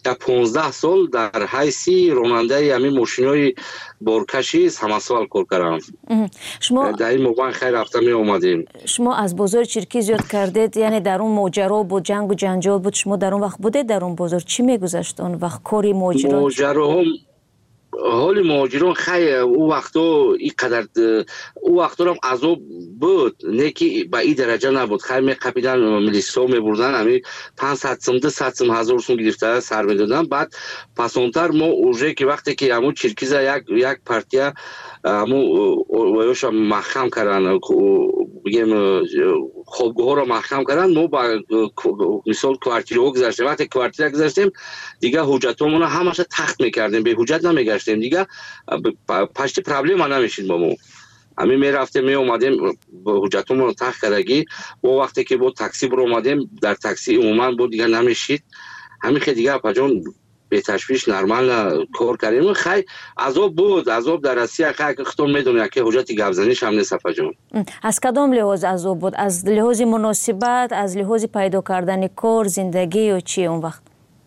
یا 15 سال در حیث راننده همین ماشینای بارکشی سمسوال کار کردم. شما در این موقع خیلی رفتم می اومدیم. شما از بازار چرکی زیاد کردید، یعنی در اون ماجرا بود، جنگ و جنجال بود، شما در اون وقت بودید در اون بازار؟ چی میگذشت اون وقت؟ کاری ماجرا حال مهاجران خیلی او وقتا اینقدر او وقتا هم عذاب بود، نه که به این درجه نبود. خیلی میقپیدن، ملیسا میبردن، همین 500 سوم 200 سوم 1000 سوم گرفته سر میدادن. بعد پسانتر ما اوجه که وقتی که همون چرکیزا یک پارتیا همون ویوش محکم کردن، بگیم خوابگاه را محکم کردن، ما با مثال کوارتیرها گذاشتیم. وقتی کوارتیر گذاشتیم دیگه حجتمون همش تخت میکردیم، به حجت نمیگشتیم دیگه، پشت پرابلم نمیشید با ما. همین میرفتیم می اومدیم با حجتمون تخت کردگی. و وقتی که با تاکسی برو اومدیم، در تاکسی عموما بود دیگه نمیشید. همین که دیگه پجان به تشویش نرمال کار کردیم. خیلی عذاب بود، عذاب در روسیه. خیلی خودتون میدونید که حجت گوزنیش هم نیست پجان. از کدام لحاظ عذاب بود؟ از لحاظ مناسبت، از لحاظ پیدا کردن کار، زندگی و چی اون وقت؟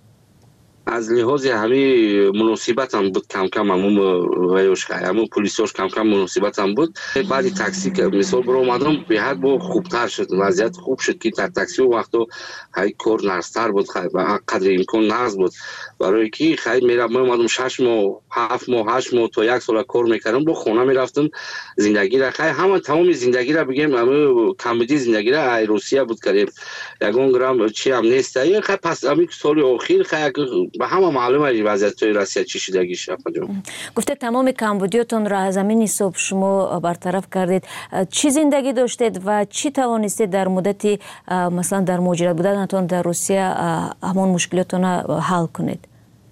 از لحاظ همین مناسبت هم بود، کم کم همون ویوش همون پلیساش کم کم مناسبت هم بود. بعد تاکسی که مثال برو اومدم به حد با خوبتر شد، وضعیت خوب شد که در تاکسی و وقتا خیلی کار نرستر بود، خیلی قدر امکان نرس بود. برای که خیلی میرم اومدم 6 ماه 7 ماه 8 ماه تا 1 سال کار میکردم، با خونه میرفتم. زندگی را خیلی همه تمام زندگی را بگیم همه کمبودی زندگی را ای روسیه بود کردیم، یگان گرام چی هم نیست. خیلی پس همین سال اخیر خیلی به همه معلومه وضعیت توی روسیه چی شدگیش. گفته تمام کمبودیاتون را از زمین حساب شما برطرف کردید. چی زندگی داشتید و چی توانستید در مدتی مثلا در مهاجرت بودنتون در روسیه همون مشکلاتون حل کنید؟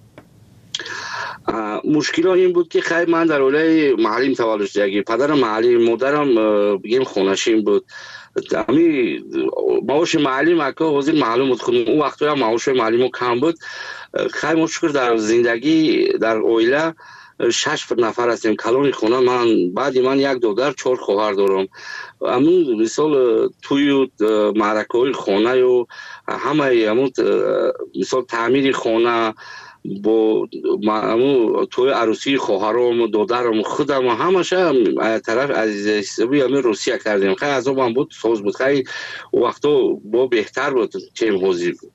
مشکل این بود که خیلی من در اولای محلیم تولد شدگی، پدرم محلی، مادرم بگیم خونشین بود. امی معاش معلم اکا حاضر معلوم بود خودم اون وقت هم معاش معلم کم بود. خیلی مشکل در زندگی در اویله 6 نفر هستیم کلون خونه. من بعد من 1 دختر 4 خواهر دارم. همون مثال توی معرکه خونه و همه همون مثال تعمیر خونه با همون توی عروسی خواهرام دخترم خودم همش طرف عزیز حسابی همین روسیه کردیم. خیلی عذاب هم بود، سوز بود. خیلی وقتا با بهتر بود چیم حاضر بود.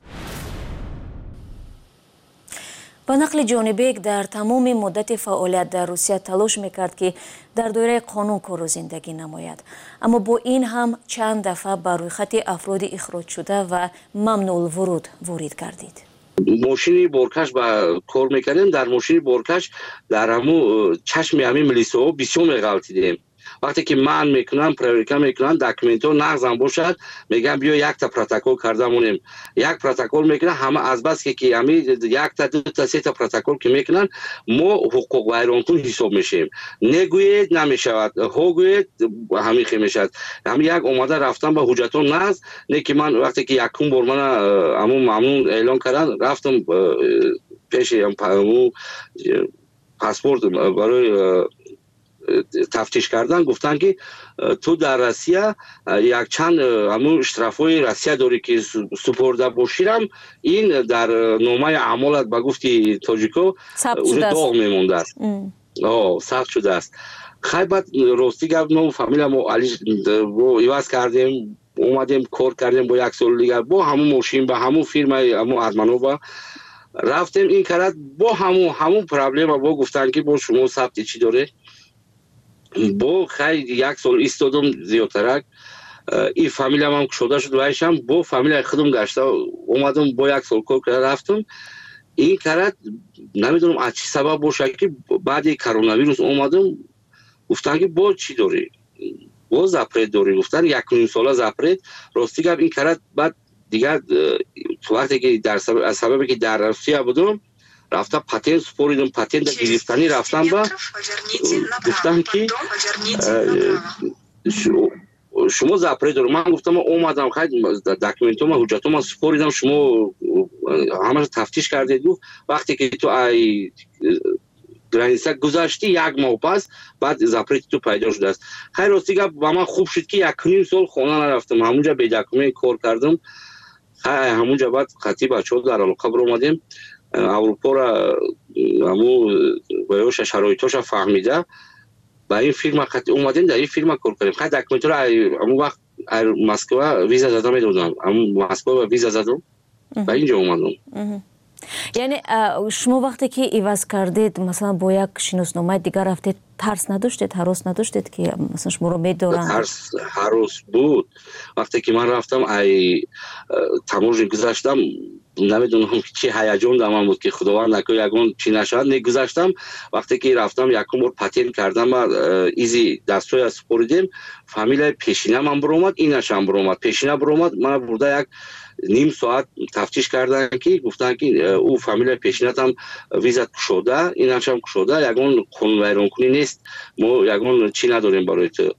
با نقل جانبیک در تمام مدت فعالیت در روسیه تلاش میکرد که در دایره قانون کار و زندگی نماید، اما با این هم چند دفعه بر روی خط افراد اخراج شده و ممنوع الورود وارد گردید. ماشین بارکش با کار میکردیم، در ماشین بارکش در همون چشم همین ملیسا بسیار میغلطیدیم. وقتی که من میکنم پروریکا میکنم داکیومنتو نقضم باشد میگم بیا 1 تا پروتکل کردمونیم، 1 پروتکل میکنه همه از بس که همین 1 تا 2 تا 3 تا پروتکل که میکنن ما حقوق ویرانکن حساب میشیم. نگوید نمیشود، هوگوید همین خی میشد. همین 1 اومده رفتم با حجتون نقض نه که من وقتی که یکم بار من همون ممنون اعلان کردن رفتم پیش همون پاسپورت برای تفتیش کردن. گفتن که تو در روسیه یک چند همون اشترافای روسیه داری که سپرده باشیرم، این در نامه اعمالت به گفتی تاجیکو داغ میمونده است، ثبت شده است. خیلی بعد راستی گفت نو فامیل ما علی ایواز کردیم، اومدیم کار کردیم با 1 سال دیگر با همون ماشین با همون فیرم همون ارمانووا رفتیم. این کرد با همون پرابلم با گفتن که با شما ثبت چی داره. با خیلی 1 سال ایستادم زیادترک. این فامیل هم شده شد وایشم با فامیل خودم گشته اومدم با 1 سال کار کرده رفتم. این کرد نمیدونم از چی سبب باشه که بعد کرونا ویروس اومدم گفتن که با چی داری؟ با زپرت داری. گفتن 1.5 ساله زپرت. راستی گفت این کرد بعد دیگه وقتی که در سببی که در روسیه بودم رفتم پاتنت سپوریدم، پاتنت گرفتنی رفتم با گفتم که شما زپرت دارم. من گفتم اومدم خیلی داکیومنتوم حجتوم سپوریدم، شما همه تفتیش کردید. وقتی که تو ای گرانیسا گذاشتی 1 ماه پس بعد زپرت تو پیدا شده است. خیلی راستی گفت با من خوب شد که 1.5 سال خونه نرفتم، همونجا به داکیومنت کار کردم. همونجا بعد خطی بچه‌ها در علاقه بر اومدیم اروپا را همو باید شرایطش فهمیده با این فیلم قطعی اومدیم در این فیلم کار کنیم. خیلی دکمنتور همون وقت مسکو ویزا زدم میدونم، همون مسکو ویزا زدم و اینجا اومدم. یعنی شما وقتی که عوض کردید مثلا با یک شناسنامه دیگر رفتید، ترس نداشتید، هراس نداشتید که مثلا شما رو میدارن؟ ترس هراس بود. وقتی که من رفتم ای تماشا گذاشتم نمیدونم چه هیجان در من بود که خداوند نکنه یگون چی نشد. نگذاشتم وقتی که رفتم یکم بار پتین کردم و ایزی دستوی از سپوریدیم، فامیل پیشینه من برآمد، اینش هم برآمد. پیشینه برآمد، من برده یک نیم ساعت تفتیش کردن که گفتن که او فامیل پیشینه هم ویزا شده، اینش هم شده، یگون خون ویران کنی نیست، ما یگون چی نداریم برای تو،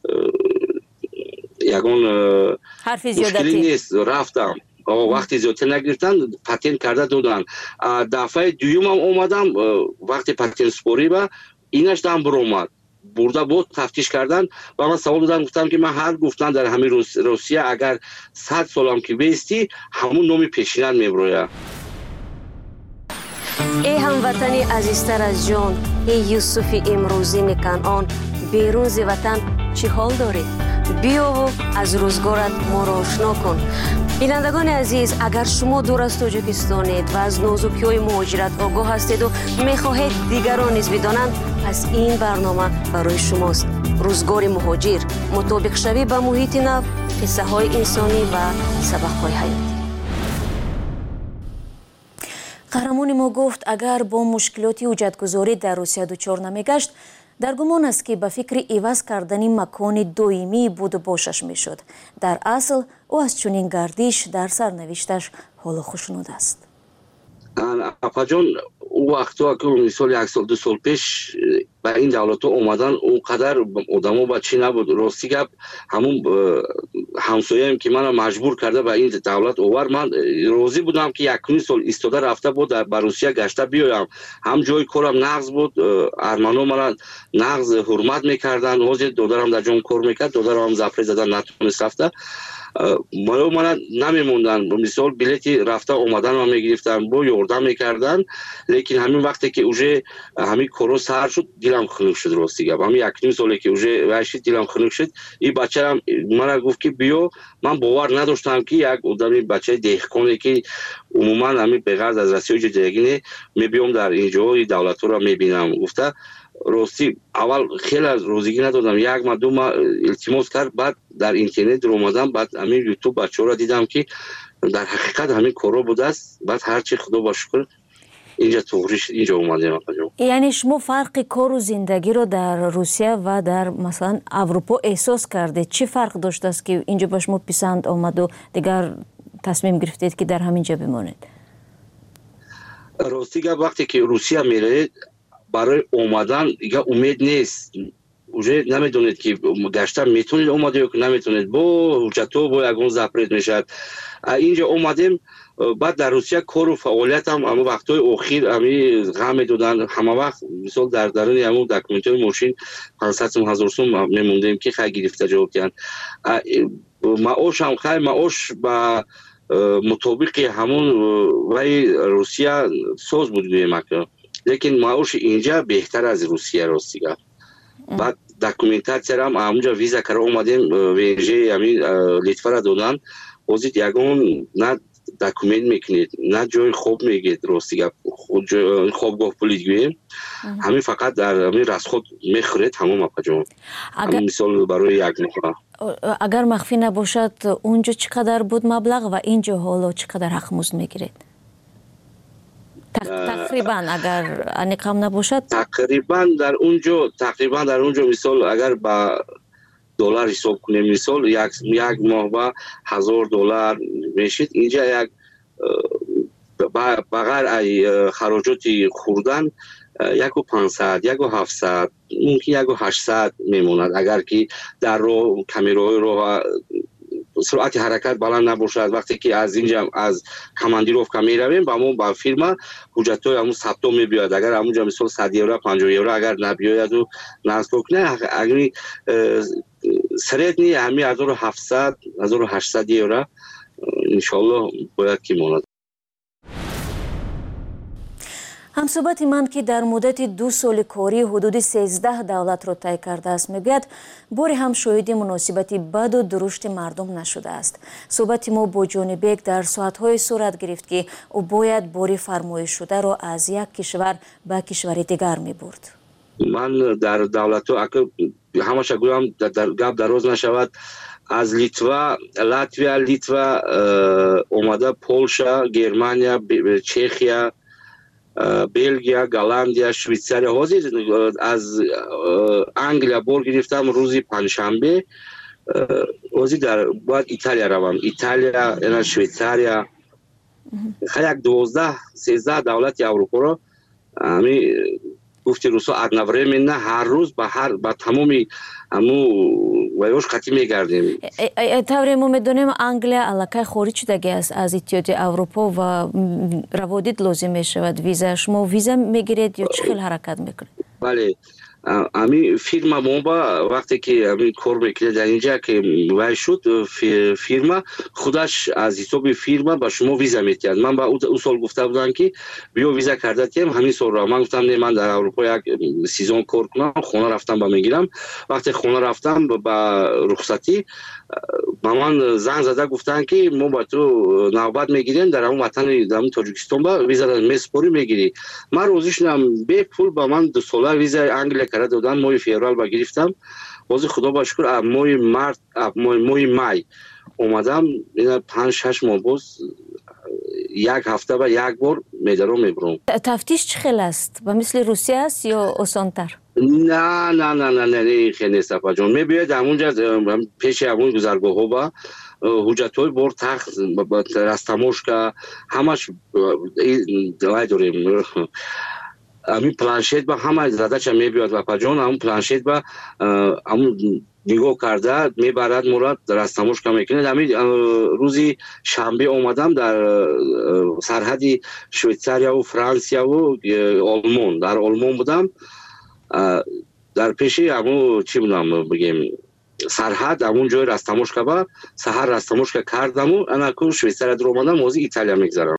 یگون مشکلی نیست. رفتم وقتی زیادتر نگرفتن پتین کرده دادن. دفعه دویم هم اومدم وقتی پتین سپوری با اینش دم برآمد، برده بود تفتیش کردن و من سوال دادم، گفتم که من هر گفتن در همین روسیه اگر 100 سالم که بیستی همون نومی پیشینت میبروید. ای هموطنی عزیزتر از جان، ای یوسف امروزی کنعان، بیرون ز وطن چی حال داری؟ بیا و از روزگارت ما را آشنا کن. بینندگان عزیز، اگر شما دور از تاجیکستانید و از نازکی‌های مهاجرت آگاه هستید و می‌خواهید دیگران نیز بدانند، پس این برنامه برای شماست. روزگار مهاجر، مطابق شوی با محیط نو، قصه‌های انسانی و سبق‌های حیاتی. قهرمان ما گفت اگر با مشکلات حجتگذاری در روسیه دچار نمیگشت، در گمان است که به فکر عوض کردن مکان دائمی بود و باشش میشد. در اصل او از چنین گردش در سرنوشتش حال خوشنود است. اپا جان، او وقتا که مثال 1-2 سال پیش با این دولت ها اومدن اونقدر آدمو بچی نبود. راستی گپ همون همسایه‌ام که منو مجبور کرده به این دولت اوور، من راضی بودم که 1 سال ایستاده رفته بود در روسیه گشته بیایم. هم جای کارم نقض بود، ارمنو مرا نقض حرمت میکردن، حاضر دادرم در جام کار میکرد، دادرم زفره زدن نتونست رفته. من نمیموندن، مثال بلیتی رفته اومدن و میگرفتن با یاردم میکردن. لیکن همین وقتی که اوجه همین کورو سر شد دلم خنک شد. راستی گپ همین 1 سالی که اوجه واشی دلم خنک شد. این بچه‌ام من گفت که بیا، من باور نداشتم که یک آدمی بچه دهقانی که عموما همین بغرض از رسیای زندگی میبیام در اینجا دولت رو میبینم. گفته راستی اول خیلی از روزگی ندادم، 1-2 ماه التماس کرد، بعد در اینترنت رو اومدم، بعد همین یوتیوب بچه‌ها را دیدم که در حقیقت همین کارا بوده است. بعد هرچی خدا با شکر اینجا توریش اینجا اومدیم. یعنی شما فرق کار و زندگی رو در روسیه و در مثلا اروپا احساس کردید؟ چی فرق داشته است که اینجا به شما پسند آمد و دیگر تصمیم گرفتید که در همینجا بمانید؟ راستی وقتی که روسیه میرید برای اومدن دیگه امید نیست. اوجه نمیدونید که گشتن میتونید اومده یا که نمیتونید، با حجتو با یگون زپرید میشد. اینجا اومدیم، بعد در روسیه کار و فعالیت هم اما وقتای اخیر همی غم میدادن. همه وقت مثال در درون همون دکمنتوی ماشین 500,000 سوم میموندیم که خیلی گرفته جواب کردن. معاش هم خیلی معاش با مطابق همون وی روسیه ساز بود گویم که، لیکن معاش اینجا بهتر از روسیه. راستی گفت. بعد دکومنتاسیا هم همونجا ویزا کرده اومدیم، ویژه همین لیتوا را دادن. وزید یگون نه دکومنت میکنید نه جای خوب میگید. راستی گفت خوابگاه پلیدگویی همین فقط در همین رسخود میخورید تمام. اپا جان همین مثال برای یک ماه. اگر مخفی نباشد اونجا چقدر بود مبلغ و اینجا حالا چقدر حق مزد میگیرید؟ تقریبا اگر انقام نباشد تقریبا در اونجا مثال اگر با دلار حساب کنیم، مثال یک ماه با $1000 میشید. اینجا یک بغیر ای خراجات خوردن 1500 1700 ممکن 1800 میموند. اگر که در رو کامیرای رو سرعت حرکت بلند نباشد. وقتی که از اینجا از کماندیروفکا میرویم با ما با فیرما حجتای همون ثبت میبیاد. اگر همونجا مثلا 100 یورو 50 یورو اگر نبیاید و نصب کنه، اگر سریعت نی همین 1700 1800 یورو ان شاء الله باید که ماند. ҳамсӯҳбати ман ки дар муддати 2 соли корӣ ҳудуди 13 давлатро тай кардааст мегӯяд боре ҳам шоҳиди муносибати баду дурушти мардум нашудааст. суҳбати мо бо ҷонибек дар соатҳое сурат гирифт ки ӯ бояд бори фармоишшударо аз як кишвар ба кишвари дигар мебурд. ман дар давлатҳо ҳамаша гӯям гап дароз нашавад, аз Латвия, Литва омада, Полша, Германия, Чехия, Бельгия, Голландия, Швейцария. ҳозир аз Англия бор гирифтам рӯзи панҷшанбе. ҳозир бояд Италия равам. Италия, Швейцария, як 12-13 давлати Аврупоро гуфти рӯсо одновременно ҳар рӯз ба тамоми ваёш қатӣ мегардем. тавре мо медонем Англия аллакай хориҷ шудагӣ аст аз Иттиҳоди Аврупо ва раводид лозим мешавад виза. шумо виза мегиред ё чӣ хел ҳаракат мекунед? бале, фирма моба вақте ки кор мекунед дар инҷа ки вай шуд фирма худаш аз ҳисоби фирма ба шумо виза метиҳад. ман ба ӯ сол гуфта будам ки биё виза карда тием ҳамин сол ро. ман гуфтам не, ман дар Аврупо як сезон кор кунам, хона рафтам ба мегирам. вақте хона рафтам ба рухсатӣ ба ман занг зада гуфтанд ки мо ба ту навбат мегирем дар ҳамон ватани Тоҷикистон ба виза месупорӣ мегирӣ. ман розӣ шудам. бепул ба ман 2 сола визаи Англия карда додан. моҳи феврал ба гирифтам. ҳозир худо ба шукр моҳи май омадам. 5-6 моҳ боз як ҳафта ба як бор медаром мебурам. тафтиш чӣ хел аст? ба мисли Русия аст ё осонтар? не хеле нест апаҷон. мебиёед ҳамунҷа пеши ҳамун гузаргоҳҳо ба ҳуҷҷатҳои бор тахт растамошка ҳамаш лай дорем. ҳамин планшет ба ҳама задача мебиёд апаҷон. ҳамун планшет ба ҳамун нигоҳ карда мебарад, моро растамошка мекунад. ҳамин рӯзи шанбе омадам дар сарҳади Швейтсарияву Франсияву Олмон. дар Олмон будам. дар пеши ҳамун чӣ будам бигем сарҳад ҳамун ҷои растамошка ба саҳар растамошка кардаму анаку Швейтсария дур омадам. ҳозир Италия мегзарам.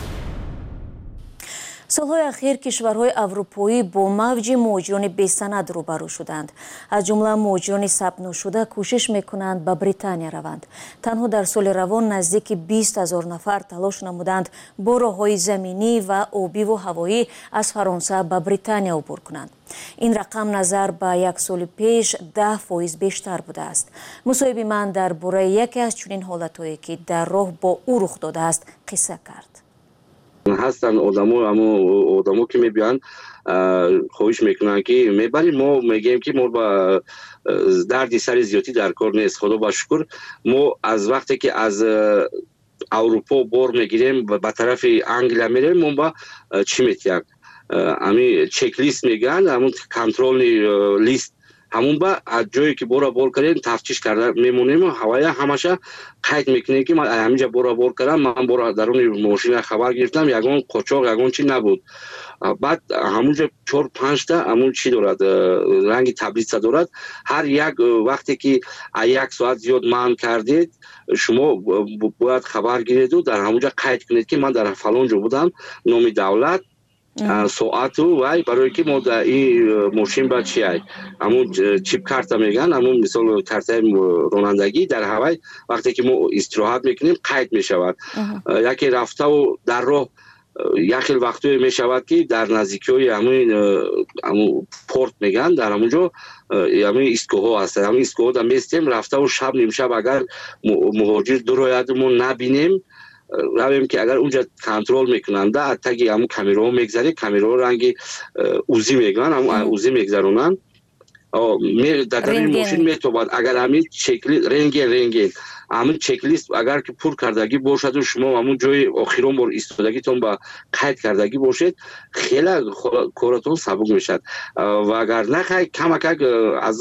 солҳои ахир кишварҳои аврупоӣ бо мавҷи муҳоҷирони бесанад рӯбарӯ шуданд. аз ҷумла муҳоҷирони сабтношуда кӯшиш мекунанд ба Британия раванд. танҳо дар соли равон наздики 20 000 нафар талош намуданд бо роҳҳои заминӣ ва обиву ҳавоӣ аз Фаронса ба Британия убур кунанд. ин рақам назар ба як соли пеш 10% бештар будааст. мусоҳиби ман дар бораи яке аз чунин ҳолатҳое ки дар роҳ бо ӯ рух додааст қисса кард. ҳастанд одамо ки мебиёянд хоҳиш мекунанд ки мебарем. мо мегӯем ки мо ба дарди сари зиёдӣ дар кор нест. худо ба шукр мо аз вақте ки аз Аврупо бор мегирем ба тарафи Англия мерем, мо ба чӣ метиҳам ҳамин чеклист мегӯянд, ҳамун контролни лист ҳамун ба аз ҷое ки бора бор кардем тафтиш карда мемонем. ҳавая ҳамаша қайд мекунем ки ман ҳаминҷа бора бор кардам. ман бора даруни мошина хабар гирифтам, ягон қочоқ ягон чӣ набуд. баъд ҳамунҷа 4-5 та ҳамун чӣ дорад, ранги таблица дорад. ҳар як вақте ки як соат зиёд манъ кардед шумо бояд хабар гиреду дар ҳамунҷа қайд кунед ки ман дар фалон ҷо будам, номи давлат, соату вай барое ки мо дар ин мошин ба чи ҳамун чип карта мегӯянд, ҳамун мисол картаи ронандагӣ дар ҳавай вақте ки мо истироҳат мекунем қайд мешавад. яке рафтаву дар роҳ як хел вақтое мешавад ки дар наздикиҳои ҳамун порт мегӯянд, дар ҳамунҷо ҳамин истгоҳҳо ҳастанд. ҳамин истгоҳҳо да местем рафтаву шаб нимшаб агар муҳоҷир дурояду мо набинем равем ки агар унҷа контрол мекунанда таги ҳамун камераҳо мегзаре, камераҳо ранги узи мегӯянд, ҳамун узи мегзаронанд. дар даруни мошин метобад. агар ҳамин чекли рентген ҳамин чеклист агар ки пур кардагӣ бошаду шумо ҳамун ҷои охирон бор истодагитон ба қайд кардагӣ бошед, хеле коратон сабук мешавад. ва агар на камакак аз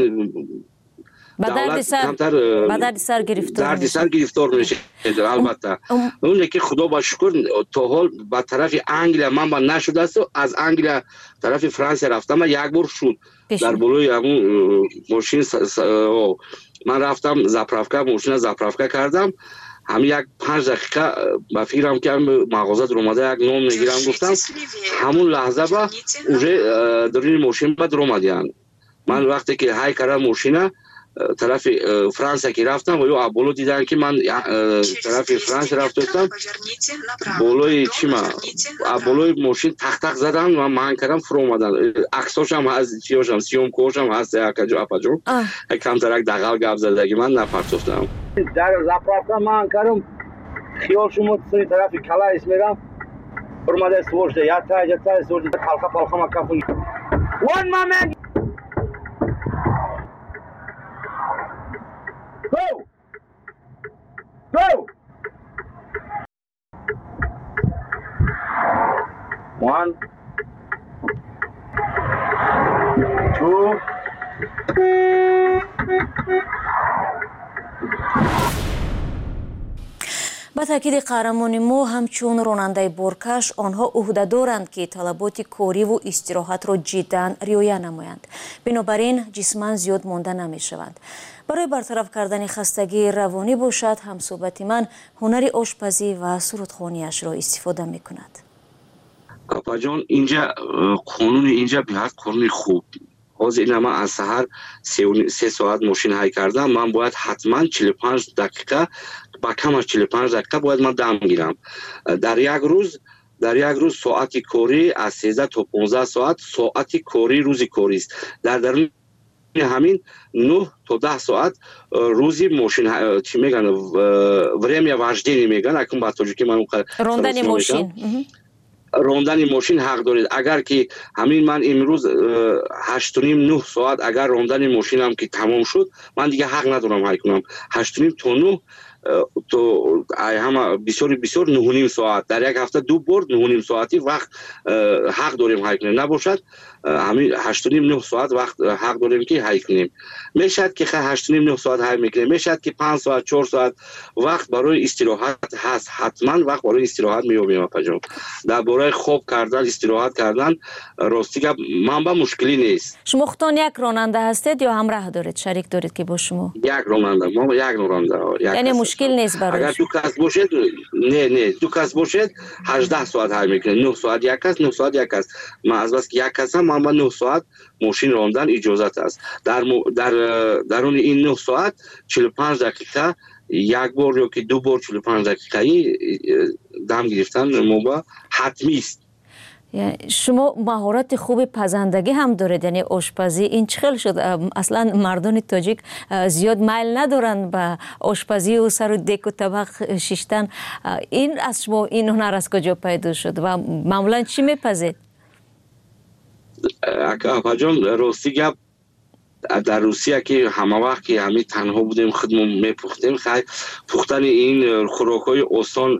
ба дарди сар гирифтор мешед. албатта оне ки худо ба шукр то ҳол ба тарафи Англия ман ба нашудасту аз Англия тарафи Франсия рафтам. як бор шуд дар болои ҳамун мошин ман рафтам заправка, мошина заправка кардам. همین یک 5 دقیقه با فکرم که مغازه در اومده یک نون میگیرم گفتم همون لحظه با اونجا درین ماشین با در اومدیان. من وقتی که های کردم ماشینه طرف فرانسه که رفتم و یا بالا دیدن که من طرف فرانسه رفتم بالای چی ما بالای ماشین تق تق زدن و من کردم فرو اومدن عکساش هم از چیاشم سیوم کوش هم هست اکجو اپاجو کم ترک دغل گپ زدگی من نپرتفتم در زپرافتا من کردم خیال شما سوی طرف کلاس میرم اومده سوژده یا تا سوژده پالخا ما کافون one moment Go! 1 2 با تاکید قهرمان ما همچون راننده بارکش آنها عهده دارند که طلبات کاری و استراحت را جدا رعایت نمایند. بنابراین جسماً زیاد مانده نمی شوند. برای برطرف کردن خستگی روانی باشد همصحبت من هنر آشپزی و سرودخوانیش را استفاده می کند. اپا جان اینجا قانون اینجا بیاد قانون خوب. حاضر این من از سحر 3 ساعت ماشین های کردم من باید حتما 45 دقیقه با کم از 45 دقیقه باید من دم گیرم. در یک روز ساعت کاری از 13 تا 15 ساعت کاری روزی کاری است. در درون همین 9 تا 10 ساعت روزی ماشین چی میگن время вождения میگن اکنون با توجه که من راندن ماشین راندن ماشین حق دارید. اگر که همین من امروز 8.5 9 ساعت اگر راندن ماشینم که تمام شد من دیگه حق ندارم های کنم 8.5 تا 9 تو همه بسیار 9.5 ساعت در یک هفته 2 بار 9.5 ساعتی وقت حق داریم های کنیم نباشد همین 8.5 9 ساعت وقت حق داریم که های کنیم. میشد که 8.5 9 ساعت های میکنیم میشد که 5 ساعت 4 ساعت وقت برای استراحت هست حتما وقت برای استراحت میابیم اپا جان. در برای خواب کردن استراحت کردن راستی که من با مشکلی نیست. شما خودتان یک راننده هستید یا همراه دارید شریک دارید که با شما؟ یک راننده ما یک راننده یعنی مشکل نیست برای اگر دو کس باشد نه دو کس باشد 18 ساعت های میکنه 9 ساعت یک کس 9 ساعت یک کس من از بس یک کس هم با 9 ساعت ماشین راندن اجازت است. درون این 9 ساعت 45 دقیقه یک بار یا که 2 بار 45 دقیقه‌ای دم گرفتن موبا حتمی است. شما مهارت خوب پزندگی هم دارید یعنی آشپزی این چخل شد اصلا مردان تاجیک زیاد میل ندارند به آشپزی و سر و دک و طبق شیشتن. این از شما این هنر از کجا پیدا شد و معمولا چی میپزید؟ اپا جان راستی گپ در روسیه که همه وقت که همه تنها بودیم خودمون میپختیم خیلی پختن این خوراکای آسان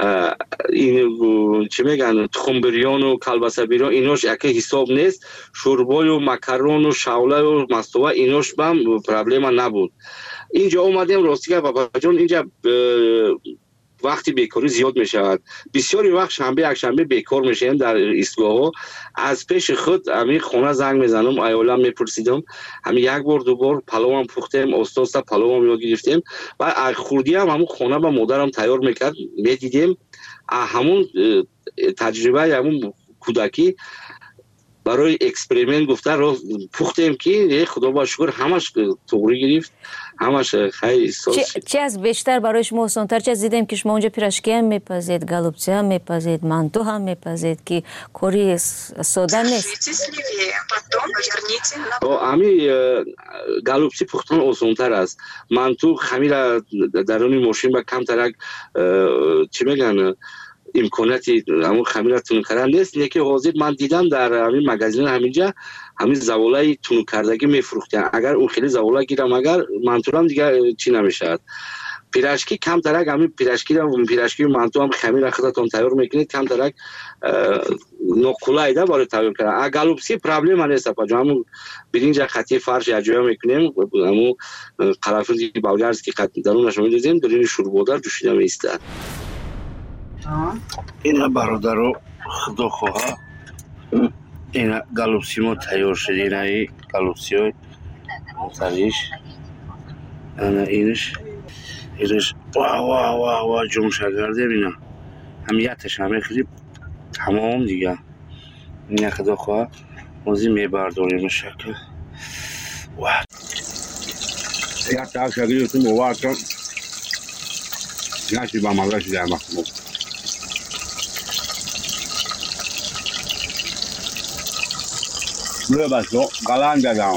این چی میگن تخم بریان و کلبسه بریان ایناش یکی حساب نیست. شوربای و مکرون و شوله و مستوه ایناش بهم پرابلم نبود. اینجا اومدیم راستی که بابا جان اینجا وقتی بیکاری زیاد می شود بسیاری وقت شنبه یک شنبه بیکار میشیم در ایستگاه ها از پیش خود همین خونه زنگ میزنم ایالم میپرسیدم همین یک بار 2 بار پلو هم پختیم استاد پلو هم یاد گرفتیم و خوردی هم همون خونه با مادرم تیار میکرد میدیدیم همون تجربه همون کودکی برای اکسپریمنت گفته رو پختیم که خدا با شکر همش توری گرفت همش خیلی چی از بیشتر برای شما آسان‌تر چه دیدیم که شما اونجا پیراشکی هم میپزید گالوبچی هم میپزید مانتو هم میپزید که کاری ساده نیست. امی گالوبچی پختن آسان‌تر است. مانتو خمیر درون ماشین با کم ترک چی میگن امکاناتی همون خمیر تون کردن نیست. یکی حاضر من دیدم در همین مغازه همینجا همین زوالای تون کردگی میفروختن اگر اون خیلی زوالا گیرم اگر منطورم دیگه چی نمیشه. پیراشکی کم ترک همین پیراشکی منطور هم خمیر خودتون تیار میکنید کم ترک نوکولایده برای تیار کردن. گالوبسی پرابلم نیست اپا جان همون برنج خطی فرش اجرا میکنیم همون قرنفل بلغارس که درونش میذاریم درین شوربادر جوشیده میسته. اینا برادرو خدا خواه اینا گالوبسی ما تیار شد اینا ای گالوبسی های مختلفش اینش ایرش واه جون شگرده بینا همیتش همه خیلی تمام دیگه این خدا خواه موزی میبرداریم شکل واه یک تا شگری تو موارد کن نشی با مغلشی در مخمو روی بسو قلن دادم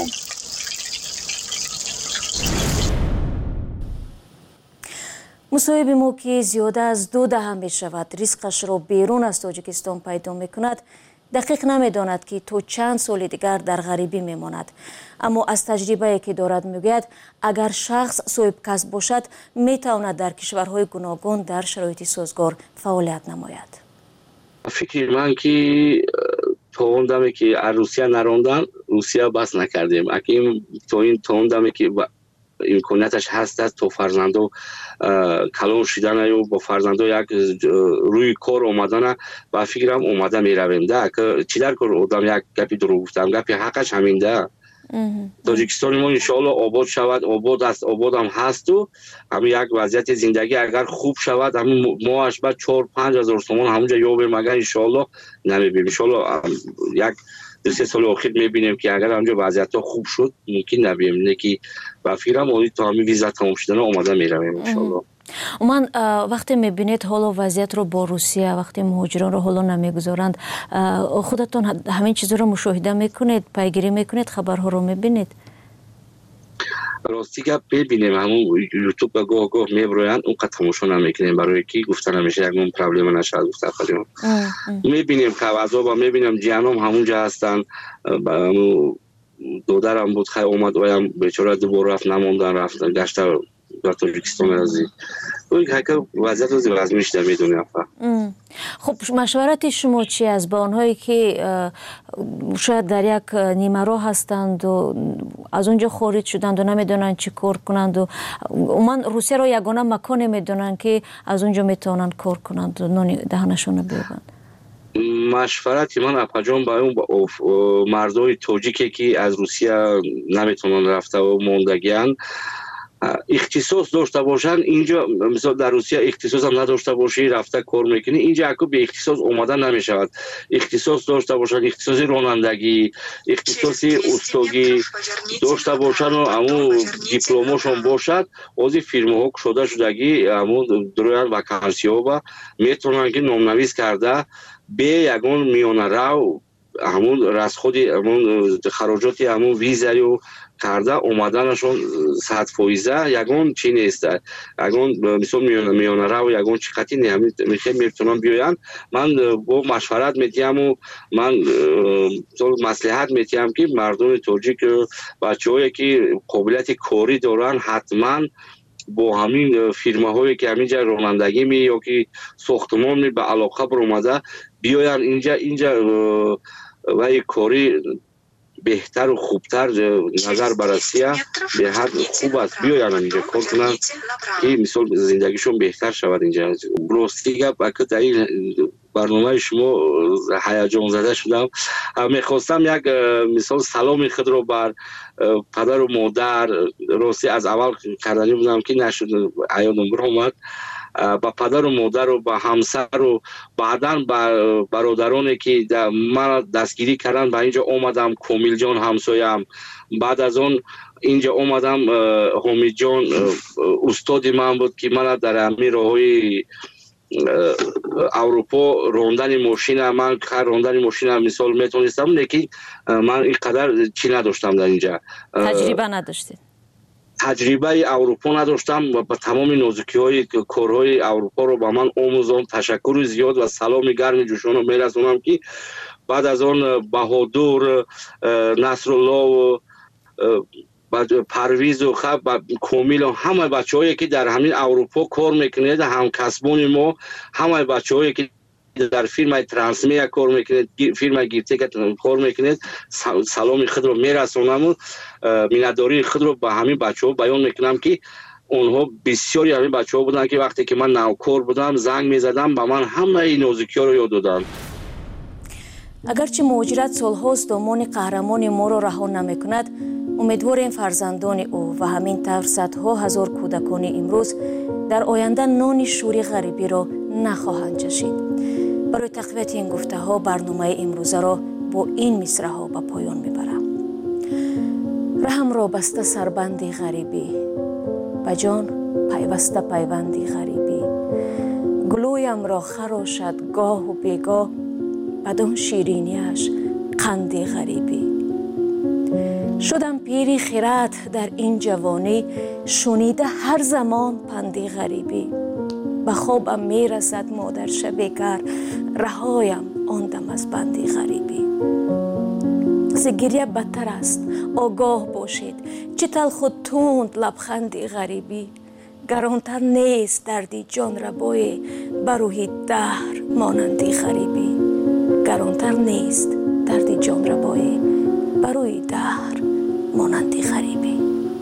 مصاحب ما که زیاده از 2 دهه می شود ریسکش را بیرون از تاجیکستان پیدا می کند دقیق نمی داند که تا چند سال دیگر در غریبی می ماند. اما از تجربه که دارد می گوید اگر شخص صاحب کسب باشد می تواند در کشورهای گوناگون در شرایط سازگار فعالیت نماید. فکر من که تا اون دمی که روسیه نراندن روسیه بس نکردیم اگه تا اون دمی که امکانیتش هست تو فرزندو کلان شدن یا با فرزندو یک روی کار اومدن با فکرم اومده میرویم ده که چی در کار آدم یک گپی درو گفتم گپی حقش همین ده تاجیکستان ما انشاءالله آباد شود آباد هم هست و همین یک وضعیت زندگی اگر خوب شود همین ماهش بعد 4-5 هزار تومان همونجا یابیم اگر انشاءالله نمیبینیم انشاءالله یک 2-3 سال اخیر میبینیم که اگر همونجا وضعیت خوب شد ممکن نبیم نه که با فکرم اولی تا همین ویزا تمام شدن اومده میرویم انشاءالله. من وقتی میبینید حالا وضعیت رو با روسیه وقتی مهاجران رو حالا نمیگذارند خودتون همین چیز رو مشاهده میکنید پیگیری میکنید خبرها رو میبینید؟ راستی گپ ببینیم همون یوتیوب به گاه میبروین اونقدر تماشا نمیکنیم برای کی گفتن همیشه یک پرابلم نشه گفت خودمون میبینیم خبرها و میبینم جانم همونجا هستن دودرم بود خیلی اومد و بیچاره دوباره رفت نموندن رفتن گشتر در تاجیکستان ازی که وضعیت روزی وزمیش نمیدونیم. خب مشورت شما چی است با آنهایی که شاید در یک نیمه راه هستند و از اونجا خارج شدند و نمیدونن چی کار کنند و من روسیه رو یگانه مکانی میدونن که از اونجا میتونن کار کنند و نان دهنشون بیابند؟ مشورتی من اپجان با اون مردای تاجیکی که از روسیه نمیتونن رفته و موندگیان اختصاص داشته باشن اینجا مثلا در روسیه اختصاص هم نداشته باشی رفته کار میکنی اینجا اکو به اختصاص اومدن نمیشود اختصاص داشته باشن اختصاص رانندگی اختصاص استاگی داشته باشن و همون دیپلمشون باشد از فیرما ها شدگی همون درویان وکانسی ها با میتونن که نامنویس کرده به یگان میانه رو همون رسخود همون خراجاتی همون ویزایی و کرده اومدنشون 100% یگان چی نیست یگان مثلا میانه رو یگان چقدی میتونم بیاین من با مشورت میتیم و من مصلحت میتیم که مردم تاجیک بچه هایی که قابلیت کاری دارن حتما با همین فیرما هایی که همینجا رانندگی می یا که ساختمان می به علاقه برآمده بیاین اینجا و یک کاری بهتر و خوبتر نظر بررسیه به حد خوب است بیاین اینجا کار کنن که مثال زندگیشون بهتر شود اینجا. راستی گپ در این برنامه شما هیجان زده شدم میخواستم یک مثال سلام خود رو بر پدر و مادر راستی از اول کردنی بودم که نشد عیادم برآمد با پدر و مادر و با همسر و بعداً با برادرانی که من دستگیری کردن با اینجا اومدم کمیل جان همسایم بعد از اون اینجا اومدم حمید جان استاد من بود که من در همین راههای اروپا راندن ماشین من راندن ماشین مثال میتونستم لیکن من اینقدر چی نداشتم در اینجا تجربه نداشتید تجربه اروپا نداشتم و با تمام نازکی های کارهای اروپا رو با من آموزان تشکر زیاد و سلام گرم جوشان رو میرسونم که بعد از آن بهادر نصرالله و پرویز و کامیل و همه بچه هایی که در همین اروپا کار میکنید هم کسبان ما همه بچه هایی که در فیلم ترانسمیا کار میکنید فیلم گیرته که کار میکنید سلام خود رو میرسونم و مینداری خود رو به همین بچه ها بیان میکنم که اونها بسیاری همین بچه ها بودن که وقتی که من نوکار بودم زنگ میزدم به من همه این نازکی ها رو یاد دادن. اگرچه مهاجرت سالهاست دامان قهرمان ما را رها نمیکند امیدواریم فرزندان او و همین طور صدها هزار کودکان امروز در آینده نان شوری غریبی را نخواهند چشید. برای تقویت این گفته ها برنامه امروزه را با این مصرع ها به پایان میبرم. رحم را بسته سربندی غریبی، به جان پیوسته پیوندی غریبی. گلویم را خراشد گاه و بیگاه، بدان شیرینیش قندی غریبی. شدم پیری خیرات در این جوانی، شنیده هر زمان پندی غریبی. به خوابم میرسد مادر شب کار، رهایم آن دم از بندی غریبی. ز گریه بدتر است آگاه باشید، چه تلخ و تند لبخندی غریبی. گرانتر نیست دردی جان ربای، بر روی دهر مانندی غریبی. گرانتر نیست دردی جان ربای، بر روی دهر مانندی غریبی.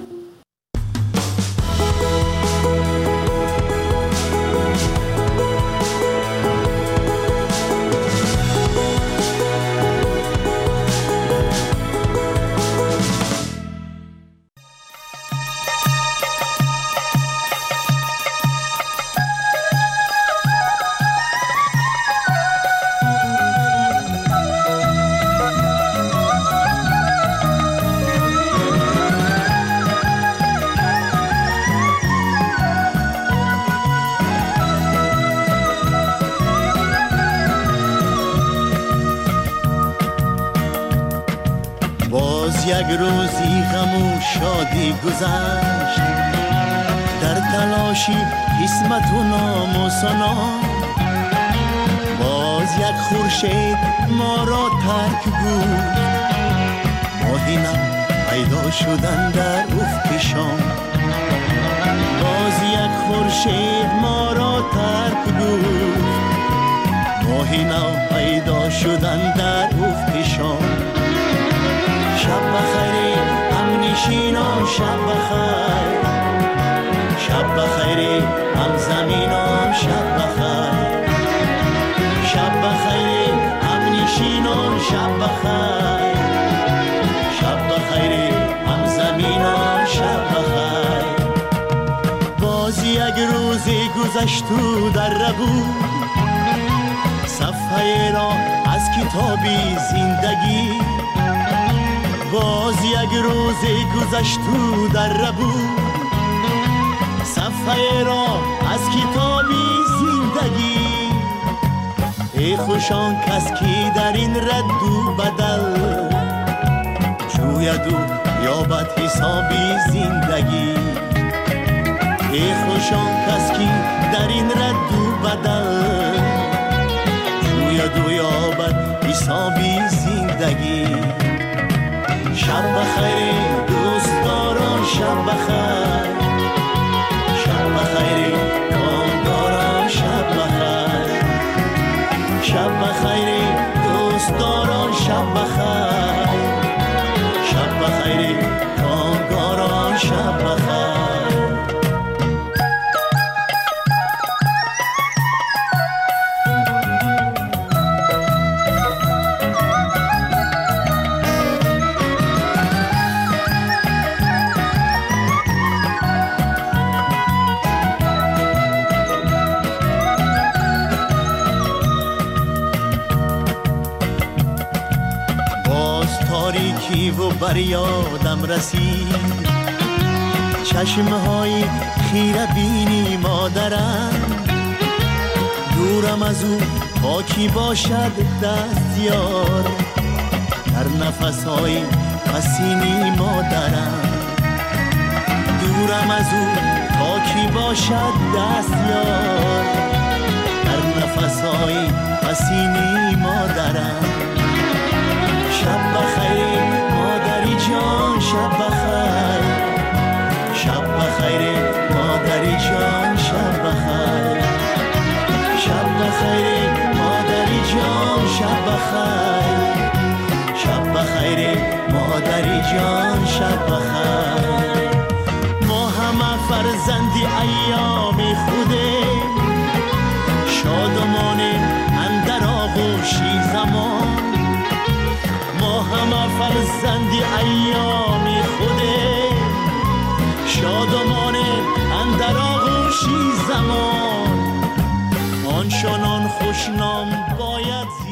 یک روزی غم و شادی گذشت، در تلاشی قسمت و نام و سنا. باز یک خورشید ما را ترک بود، ماهی نو پیدا شدن در افق شام. باز یک خورشید ما را ترک بود، ماهی نو پیدا شدن در افق شام. شب بخیر هم نشینان، شب بخیر، شب بخیر هم زمینان، شب بخیر. شب بخیر هم نشینان، شب بخیر، شب بخیر هم زمینان، شب بخیر. باز یک روزی گذشت و در بود، صفحه را از کتابی زندگی. باز یک روزی گذشت و در بود، صفحه را از کتابی زندگی. ای خوشان کس کی در این رد و بدل، جوید و یابد حسابی زندگی. ای خوشان کس کی در این رد و بدل، جوید و یابد حسابی زندگی. شب بخیر دوستداران، شب بخیر، شب بخیر کامگاران، شب بخیر. شب بخیر دوستداران، شب بخیر، شب بخیر کامگاران، شب بخیر. و بر یادم رسید چشمهای خیره بینی مادرم. دورم از او پاکی باشد دستیار، در نفسهای پسینی مادرم. دورم از او پاکی باشد دستیار، در نفسهای پسینی مادرم. شب بخیر مادری جان، شب بخیر، شب بخیر مادری جان، شب بخیر. شب بخیر مادری جان، شب بخیر، شب بخیر مادری جان، شب بخیر. ما همه فرزندی ایام خوده، شادمانیم اندر آغوشی زمان. ما همه فرزندی ایام خوده، شادمانیم اندر آغوش خوشی زمان آنچنان خوشنام باید